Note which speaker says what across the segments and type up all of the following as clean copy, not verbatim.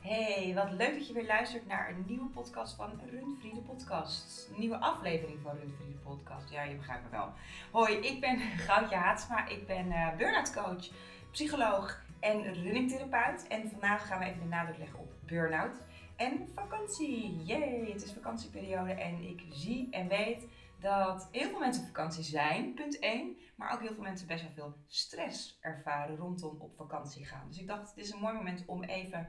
Speaker 1: Hey, wat leuk dat je weer luistert naar een nieuwe podcast van Rundvrienden Podcast. Een nieuwe aflevering van Rundvrienden Podcast. Ja, je begrijpt me wel. Hoi, ik ben Goudje Haatsma. Ik ben burn-out coach, psycholoog en runningtherapeut. En vandaag gaan we even de nadruk leggen op burn-out en vakantie. Yay, het is vakantieperiode en ik zie en weet dat heel veel mensen op vakantie zijn, punt 1. Maar ook heel veel mensen best wel veel stress ervaren rondom op vakantie gaan. Dus ik dacht, het is een mooi moment om even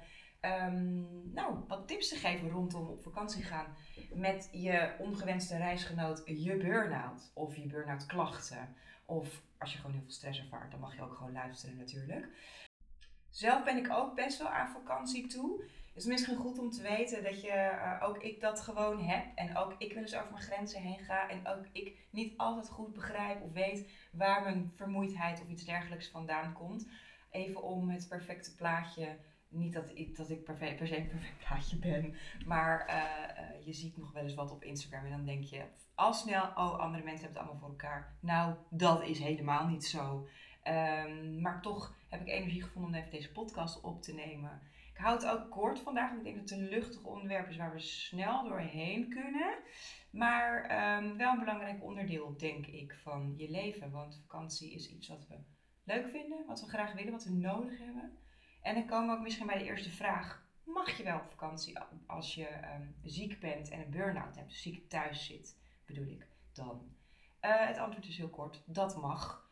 Speaker 1: wat tips te geven rondom op vakantie gaan met je ongewenste reisgenoot, je burn-out of je burn-out klachten. Of als je gewoon heel veel stress ervaart, dan mag je ook gewoon luisteren natuurlijk. Zelf ben ik ook best wel aan vakantie toe. Het is misschien goed om te weten dat ook ik dat gewoon heb. En ook ik wel eens over mijn grenzen heen ga. En ook ik niet altijd goed begrijp of weet waar mijn vermoeidheid of iets dergelijks vandaan komt. Even om het perfecte plaatje. Niet dat ik per se een perfect plaatje ben. Maar je ziet nog wel eens wat op Instagram. En dan denk je al snel, oh, andere mensen hebben het allemaal voor elkaar. Nou, dat is helemaal niet zo. Maar toch heb ik energie gevonden om even deze podcast op te nemen. Ik hou het ook kort vandaag, want ik denk dat het een luchtig onderwerp is waar we snel doorheen kunnen. Maar wel een belangrijk onderdeel, denk ik, van je leven. Want vakantie is iets wat we leuk vinden, wat we graag willen, wat we nodig hebben. En dan komen we ook misschien bij de eerste vraag. Mag je wel op vakantie als je ziek bent en een burn-out hebt, dus ziek thuis zit, bedoel ik dan? Het antwoord is heel kort, dat mag.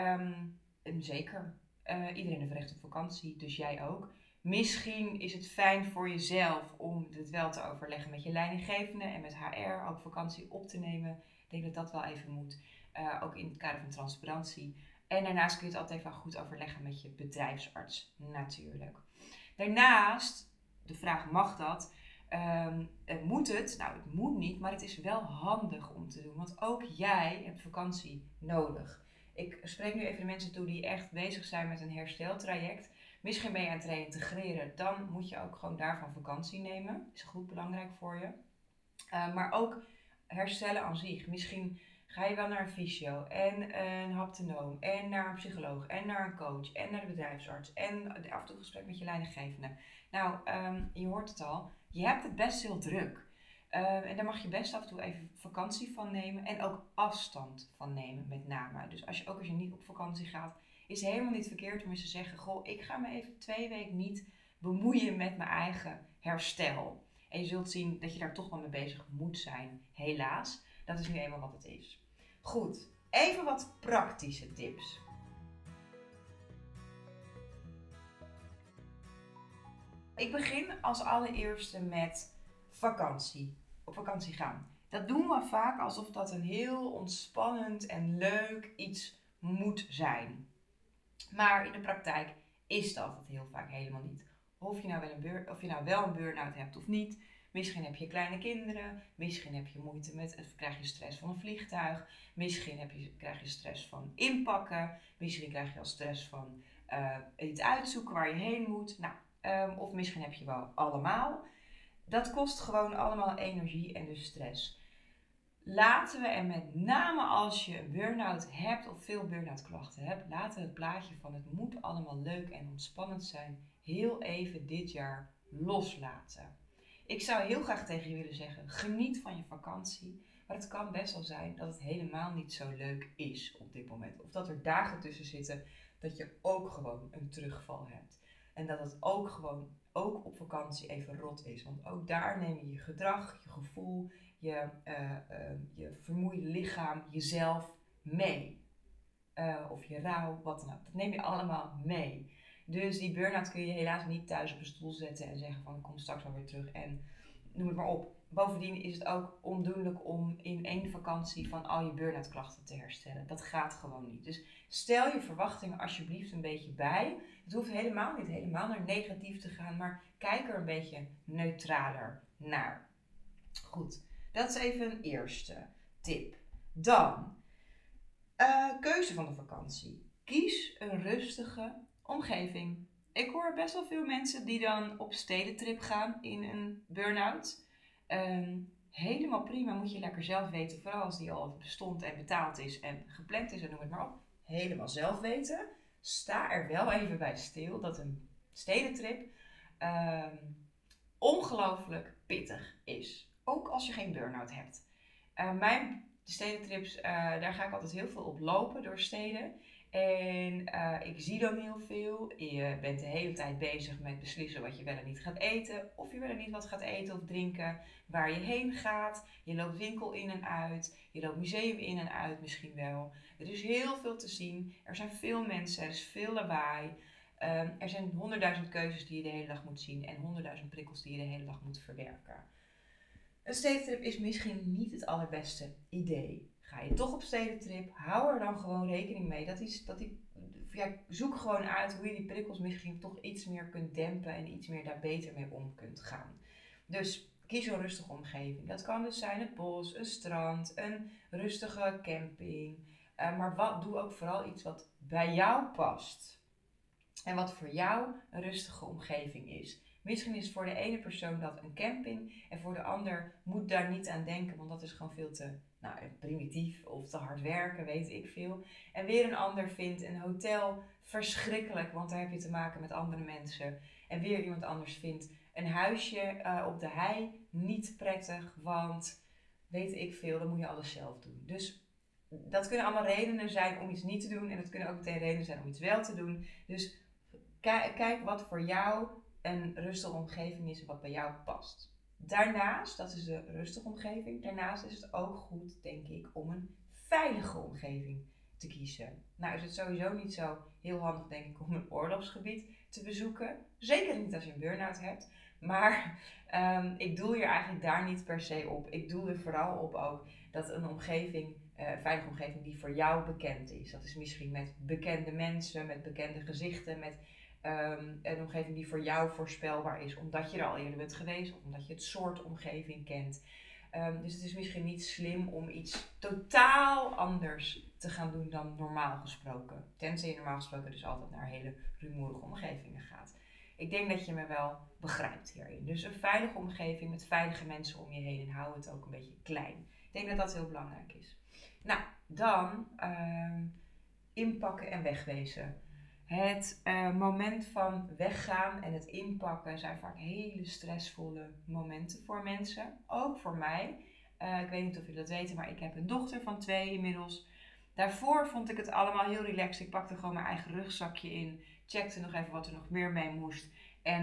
Speaker 1: En zeker, iedereen heeft recht op vakantie, dus jij ook. Misschien is het fijn voor jezelf om het wel te overleggen met je leidinggevende en met HR, ook vakantie op te nemen. Ik denk dat dat wel even moet, ook in het kader van transparantie. En daarnaast kun je het altijd even goed overleggen met je bedrijfsarts, natuurlijk. Daarnaast, de vraag mag dat? Moet het? Nou, het moet niet, maar het is wel handig om te doen. Want ook jij hebt vakantie nodig. Ik spreek nu even de mensen toe die echt bezig zijn met een hersteltraject. Misschien ben je aan het reïntegreren. Dan moet je ook gewoon daarvan vakantie nemen. Dat is goed belangrijk voor je. Maar ook herstellen aan zich. Misschien ga je wel naar een fysio en een haptonoom en naar een psycholoog en naar een coach en naar de bedrijfsarts en af en toe een gesprek met je leidinggevende. Nou, je hoort het al, je hebt het best heel druk. En daar mag je best af en toe even vakantie van nemen en ook afstand van nemen met name. Dus als je niet op vakantie gaat, is het helemaal niet verkeerd om eens te zeggen, goh, ik ga me even 2 weken niet bemoeien met mijn eigen herstel. En je zult zien dat je daar toch wel mee bezig moet zijn, helaas. Dat is nu eenmaal wat het is. Goed, even wat praktische tips. Ik begin als allereerste met vakantie. Op vakantie gaan. Dat doen we vaak alsof dat een heel ontspannend en leuk iets moet zijn. Maar in de praktijk is dat het heel vaak helemaal niet. Of je nou wel een burn-out hebt of niet. Misschien heb je kleine kinderen. Misschien heb je moeite krijg je stress van een vliegtuig. Misschien krijg je stress van inpakken. Misschien krijg je al stress van iets uitzoeken waar je heen moet. Of misschien heb je wel allemaal. Dat kost gewoon allemaal energie en dus stress. Laten we, en met name als je een burn-out hebt of veel burn-out klachten hebt, laten we het plaatje van het moet allemaal leuk en ontspannend zijn heel even dit jaar loslaten. Ik zou heel graag tegen je willen zeggen, geniet van je vakantie. Maar het kan best wel zijn dat het helemaal niet zo leuk is op dit moment. Of dat er dagen tussen zitten dat je ook gewoon een terugval hebt. En dat het ook gewoon, ook op vakantie even rot is. Want ook daar neem je je gedrag, je gevoel, je vermoeide lichaam, jezelf mee. Of je rouw, wat dan ook. Dat neem je allemaal mee. Dus die burn-out kun je helaas niet thuis op een stoel zetten en zeggen van ik kom straks wel weer terug en noem het maar op. Bovendien is het ook ondoenlijk om in 1 vakantie van al je burn-out klachten te herstellen. Dat gaat gewoon niet. Dus stel je verwachtingen alsjeblieft een beetje bij. Het hoeft helemaal niet helemaal naar negatief te gaan, maar kijk er een beetje neutraler naar. Goed, dat is even een eerste tip. Dan, keuze van de vakantie. Kies een rustige omgeving. Ik hoor best wel veel mensen die dan op stedentrip gaan in een burn-out. Helemaal prima, moet je lekker zelf weten. Vooral als die al bestond en betaald is en gepland is en noem het maar op. Helemaal zelf weten. Sta er wel even bij stil dat een stedentrip ongelooflijk pittig is. Ook als je geen burn-out hebt. Mijn stedentrips, daar ga ik altijd heel veel op lopen door steden. En ik zie dan heel veel. Je bent de hele tijd bezig met beslissen wat je wel en niet gaat eten. Of je wel en niet wat gaat eten of drinken. Waar je heen gaat. Je loopt winkel in en uit. Je loopt museum in en uit misschien wel. Er is heel veel te zien. Er zijn veel mensen. Er is veel lawaai. Er zijn 100.000 keuzes die je de hele dag moet zien. En 100.000 prikkels die je de hele dag moet verwerken. Een stedentrip is misschien niet het allerbeste idee. Ga je toch op stedentrip, hou er dan gewoon rekening mee. Zoek gewoon uit hoe je die prikkels misschien toch iets meer kunt dempen en iets meer daar beter mee om kunt gaan. Dus kies een rustige omgeving. Dat kan dus zijn het bos, een strand, een rustige camping. Maar doe ook vooral iets wat bij jou past. En wat voor jou een rustige omgeving is. Misschien is voor de ene persoon dat een camping en voor de ander moet daar niet aan denken, want dat is gewoon veel te primitief of te hard werken, weet ik veel. En weer een ander vindt een hotel verschrikkelijk, want daar heb je te maken met andere mensen. En weer iemand anders vindt een huisje op de hei niet prettig, want weet ik veel, dan moet je alles zelf doen. Dus dat kunnen allemaal redenen zijn om iets niet te doen en dat kunnen ook meteen redenen zijn om iets wel te doen. Dus kijk wat voor jou een rustige omgeving is en wat bij jou past. Daarnaast, dat is de rustige omgeving, daarnaast is het ook goed, denk ik, om een veilige omgeving te kiezen. Nou is het sowieso niet zo heel handig, denk ik, om een oorlogsgebied te bezoeken. Zeker niet als je een burn-out hebt. Maar ik doel hier eigenlijk daar niet per se op. Ik doel er vooral op ook dat een omgeving, een veilige omgeving die voor jou bekend is. Dat is misschien met bekende mensen, met bekende gezichten, met een omgeving die voor jou voorspelbaar is, omdat je er al eerder bent geweest of omdat je het soort omgeving kent. Dus het is misschien niet slim om iets totaal anders te gaan doen dan normaal gesproken. Tenzij je normaal gesproken dus altijd naar hele rumoerige omgevingen gaat. Ik denk dat je me wel begrijpt hierin. Dus een veilige omgeving met veilige mensen om je heen en hou het ook een beetje klein. Ik denk dat dat heel belangrijk is. Nou, dan inpakken en wegwezen. Het moment van weggaan en het inpakken zijn vaak hele stressvolle momenten voor mensen. Ook voor mij. Ik weet niet of jullie dat weten, maar ik heb een dochter van 2 inmiddels. Daarvoor vond ik het allemaal heel relaxed. Ik pakte gewoon mijn eigen rugzakje in. Checkte nog even wat er nog meer mee moest. En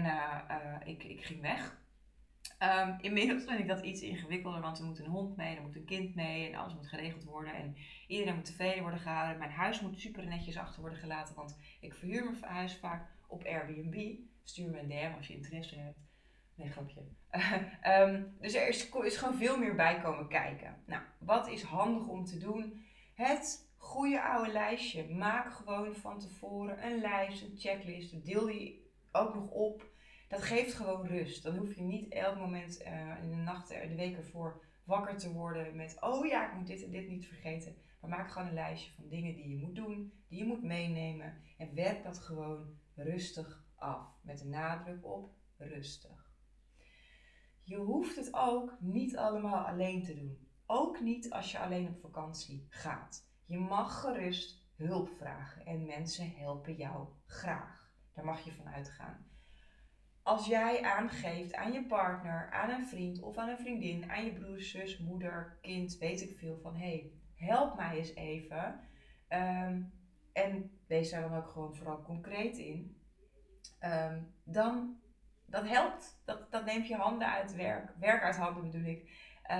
Speaker 1: ik ging weg. Inmiddels vind ik dat iets ingewikkelder, want er moet een hond mee, er moet een kind mee en alles moet geregeld worden. En iedereen moet tevreden worden gehouden. Mijn huis moet super netjes achter worden gelaten, want ik verhuur mijn huis vaak op Airbnb. Stuur me een DM als je interesse hebt. Nee, grapje. Dus er is gewoon veel meer bij komen kijken. Nou, wat is handig om te doen? Het goede oude lijstje. Maak gewoon van tevoren een lijst, een checklist. Deel die ook nog op. Dat geeft gewoon rust. Dan hoef je niet elk moment in de nacht, de week ervoor wakker te worden met oh ja, ik moet dit en dit niet vergeten. Maar maak gewoon een lijstje van dingen die je moet doen, die je moet meenemen. En werk dat gewoon rustig af. Met de nadruk op rustig. Je hoeft het ook niet allemaal alleen te doen. Ook niet als je alleen op vakantie gaat. Je mag gerust hulp vragen en mensen helpen jou graag. Daar mag je van uitgaan. Als jij aangeeft aan je partner, aan een vriend of aan een vriendin, aan je broer, zus, moeder, kind, weet ik veel van hey, help mij eens even. En wees daar dan ook gewoon vooral concreet in. Dan dat helpt. Dat neemt je handen uit werk. Werk uit handen bedoel ik.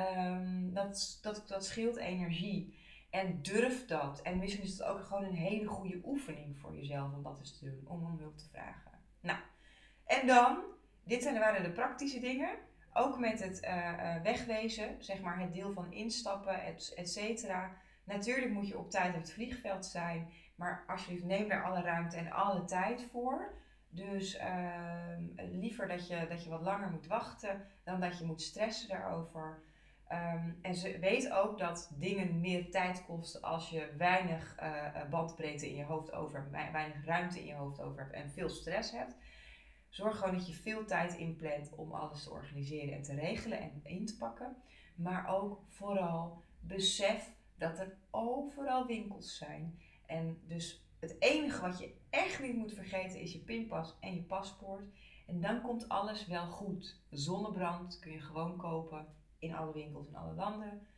Speaker 1: Dat scheelt energie. En durf dat. En misschien is het ook gewoon een hele goede oefening voor jezelf om dat eens te doen. Om hulp te vragen. Nou. En dan, waren de praktische dingen. Ook met het wegwezen, zeg maar het deel van instappen, et cetera. Natuurlijk moet je op tijd op het vliegveld zijn. Maar alsjeblieft neem daar alle ruimte en alle tijd voor. Dus liever dat je wat langer moet wachten dan dat je moet stressen daarover. En ze weet ook dat dingen meer tijd kosten als je weinig bandbreedte in je hoofd over hebt, weinig ruimte in je hoofd over hebt en veel stress hebt. Zorg gewoon dat je veel tijd inplant om alles te organiseren en te regelen en in te pakken. Maar ook vooral besef dat er overal winkels zijn. En dus het enige wat je echt niet moet vergeten is je pinpas en je paspoort. En dan komt alles wel goed. Zonnebrand kun je gewoon kopen in alle winkels in alle landen.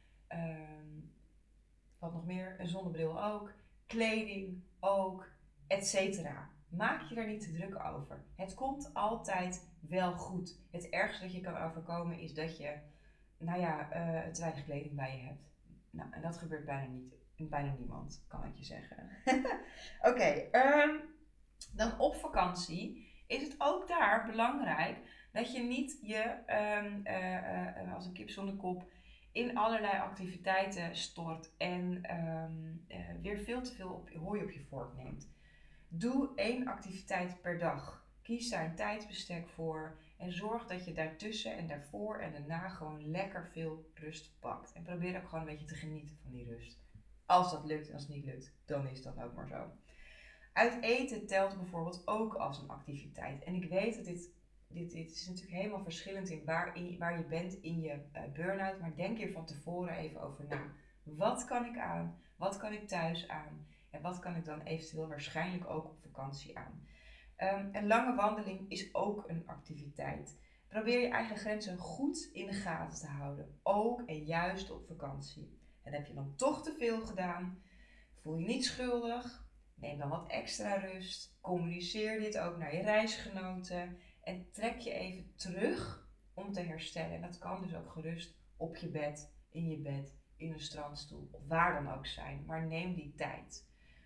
Speaker 1: Wat nog meer? Een zonnebril ook. Kleding ook. Etcetera. Maak je daar niet te druk over. Het komt altijd wel goed. Het ergste dat je kan overkomen is dat je te weinig kleding bij je hebt. Nou, en dat gebeurt bijna niemand, kan ik je zeggen. Oké, dan op vakantie is het ook daar belangrijk dat je niet je als een kip zonder kop in allerlei activiteiten stort en weer veel te veel hooi op je vork neemt. Doe 1 activiteit per dag. Kies daar een tijdsbestek voor en zorg dat je daartussen en daarvoor en daarna gewoon lekker veel rust pakt. En probeer ook gewoon een beetje te genieten van die rust. Als dat lukt en als het niet lukt, dan is dat ook maar zo. Uit eten telt bijvoorbeeld ook als een activiteit. En ik weet dat dit is natuurlijk helemaal verschillend in waar je bent in je burn-out. Maar denk hier van tevoren even over na. Wat kan ik aan? Wat kan ik thuis aan? En wat kan ik dan eventueel waarschijnlijk ook op vakantie aan? Een lange wandeling is ook een activiteit. Probeer je eigen grenzen goed in de gaten te houden. Ook en juist op vakantie. En heb je dan toch te veel gedaan? Voel je niet schuldig? Neem dan wat extra rust. Communiceer dit ook naar je reisgenoten. En trek je even terug om te herstellen. En dat kan dus ook gerust op je bed, in een strandstoel of waar dan ook zijn. Maar neem die tijd.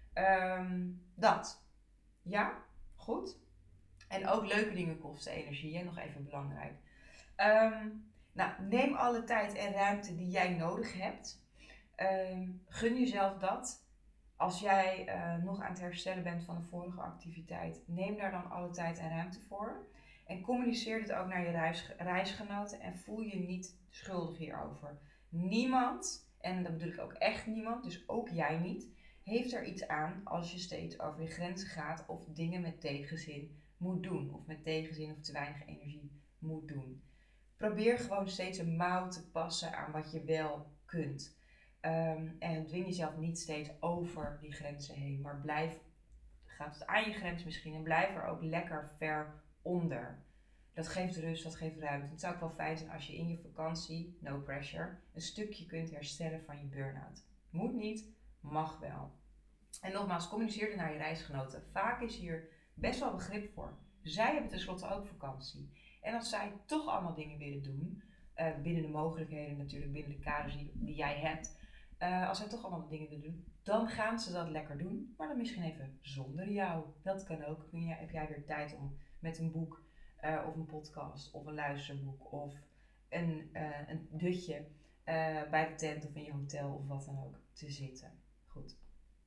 Speaker 1: Dat. Ja, goed. En ook leuke dingen kosten energie, hè? Nog even belangrijk. Neem alle tijd en ruimte die jij nodig hebt. Gun jezelf dat. Als jij nog aan het herstellen bent van de vorige activiteit, neem daar dan alle tijd en ruimte voor. En communiceer dit ook naar je reisgenoten en voel je niet schuldig hierover. Niemand, en dat bedoel ik ook echt niemand, dus ook jij niet, heeft er iets aan als je steeds over je grenzen gaat of dingen met tegenzin moet doen. Of met tegenzin of te weinig energie moet doen. Probeer gewoon steeds een mouw te passen aan wat je wel kunt. En dwing jezelf niet steeds over die grenzen heen. Maar gaat het aan je grens misschien en blijf er ook lekker ver onder. Dat geeft rust, dat geeft ruimte. Het zou ook wel fijn zijn als je in je vakantie, no pressure, een stukje kunt herstellen van je burn-out. Moet niet, mag wel. En nogmaals, communiceer er naar je reisgenoten. Vaak is hier best wel begrip voor. Zij hebben tenslotte ook vakantie. En als zij toch allemaal dingen willen doen, binnen de mogelijkheden natuurlijk, binnen de kaders die jij hebt. Als zij toch allemaal dingen willen doen, dan gaan ze dat lekker doen. Maar dan misschien even zonder jou. Dat kan ook. Heb jij weer tijd om met een boek of een podcast of een luisterboek of een dutje bij de tent of in je hotel of wat dan ook te zitten. Goed.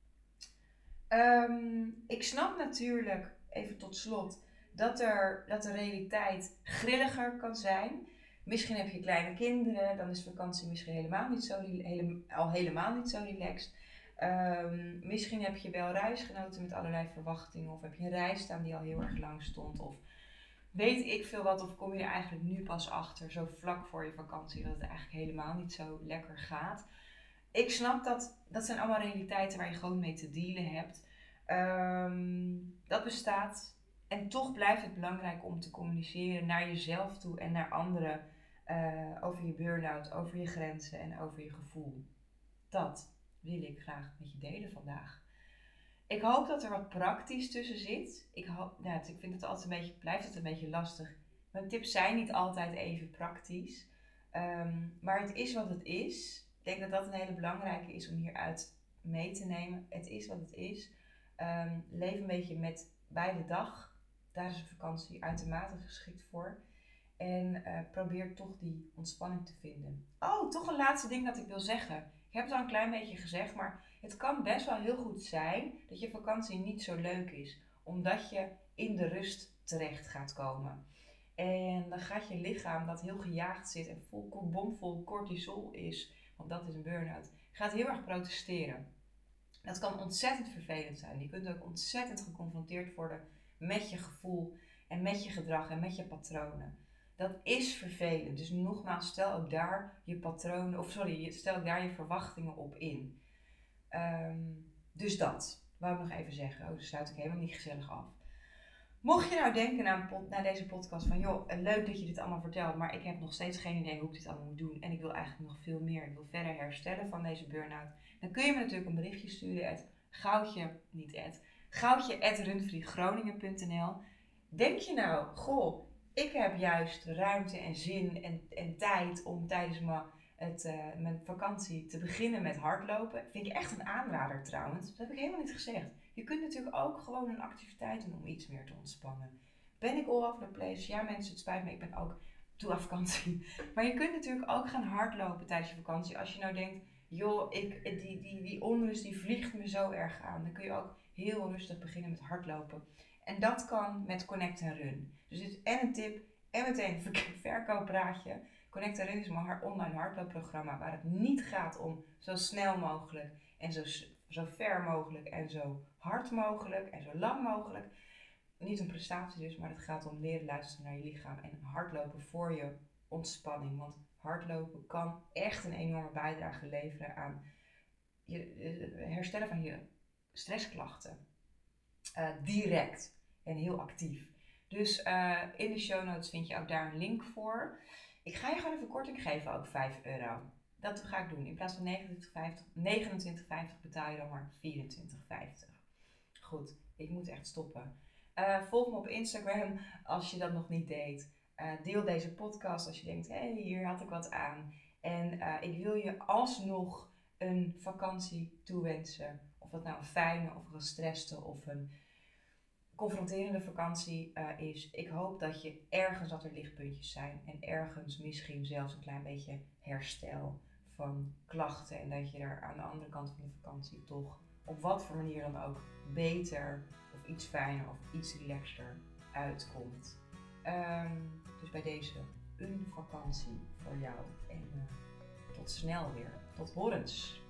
Speaker 1: Ik snap natuurlijk, even tot slot, dat de realiteit grilliger kan zijn. Misschien heb je kleine kinderen, dan is vakantie misschien helemaal niet zo relaxed. Misschien heb je wel reisgenoten met allerlei verwachtingen, of heb je een reis staan die al heel erg lang stond, of weet ik veel wat, of kom je er eigenlijk nu pas achter, zo vlak voor je vakantie, dat het eigenlijk helemaal niet zo lekker gaat. Ik snap dat zijn allemaal realiteiten waar je gewoon mee te dealen hebt. Dat bestaat. En toch blijft het belangrijk om te communiceren naar jezelf toe en naar anderen over je burn-out, over je grenzen en over je gevoel. Dat wil ik graag met je delen vandaag. Ik hoop dat er wat praktisch tussen zit. Ik vind het altijd blijft het een beetje lastig. Mijn tips zijn niet altijd even praktisch. Maar het is wat het is. Ik denk dat dat een hele belangrijke is om hieruit mee te nemen. Het is wat het is. Leef een beetje bij de dag. Daar is een vakantie uitermate geschikt voor. En probeer toch die ontspanning te vinden. Oh, toch een laatste ding dat ik wil zeggen. Ik heb het al een klein beetje gezegd, maar het kan best wel heel goed zijn dat je vakantie niet zo leuk is. Omdat je in de rust terecht gaat komen. En dan gaat je lichaam dat heel gejaagd zit en bomvol cortisol is, want dat is een burn-out, gaat heel erg protesteren. Dat kan ontzettend vervelend zijn. Je kunt ook ontzettend geconfronteerd worden met je gevoel en met je gedrag en met je patronen. Dat is vervelend. Dus nogmaals, stel ook daar je verwachtingen op in. Dus dat wou ik nog even zeggen. Oh, dat sluit ik helemaal niet gezellig af. Mocht je nou denken na deze podcast van joh, leuk dat je dit allemaal vertelt, maar ik heb nog steeds geen idee hoe ik dit allemaal moet doen en ik wil eigenlijk nog veel meer, ik wil verder herstellen van deze burn-out, dan kun je me natuurlijk een berichtje sturen goudje@rundvriedgroningen.nl. Denk je nou, goh, ik heb juist ruimte en zin en tijd om tijdens mijn vakantie te beginnen met hardlopen. Vind ik echt een aanrader trouwens. Dat heb ik helemaal niet gezegd. Je kunt natuurlijk ook gewoon een activiteit doen om iets meer te ontspannen. Ben ik all over the place? Ja mensen, het spijt me, ik ben ook toe aan vakantie. Maar je kunt natuurlijk ook gaan hardlopen tijdens je vakantie. Als je nou denkt, joh, die onrust die vliegt me zo erg aan. Dan kun je ook heel rustig beginnen met hardlopen. En dat kan met Connect and Run. Dus dit is en een tip en meteen een verkooppraatje. Connect and Run is mijn online hardloopprogramma waar het niet gaat om zo snel mogelijk en zo ver mogelijk en zo hard mogelijk en zo lang mogelijk. Niet een prestatie dus, maar het gaat om leren luisteren naar je lichaam en hardlopen voor je ontspanning. Want hardlopen kan echt een enorme bijdrage leveren aan het herstellen van je stressklachten. Direct en heel actief. Dus in de show notes vind je ook daar een link voor. Ik ga je gewoon even korting geven, ook €5. Dat ga ik doen. In plaats van 29,50 betaal je dan maar 24,50. Goed, ik moet echt stoppen. Volg me op Instagram als je dat nog niet deed. Deel deze podcast als je denkt, hé, hier had ik wat aan. En ik wil je alsnog een vakantie toewensen. Of dat nou een fijne of een gestreste of een confronterende vakantie is. Ik hoop dat er lichtpuntjes zijn. En ergens misschien zelfs een klein beetje herstel van klachten. En dat je er aan de andere kant van de vakantie toch op wat voor manier dan ook beter of iets fijner of iets relaxter uitkomt. Dus bij deze een vakantie voor jou. En tot snel weer. Tot horens.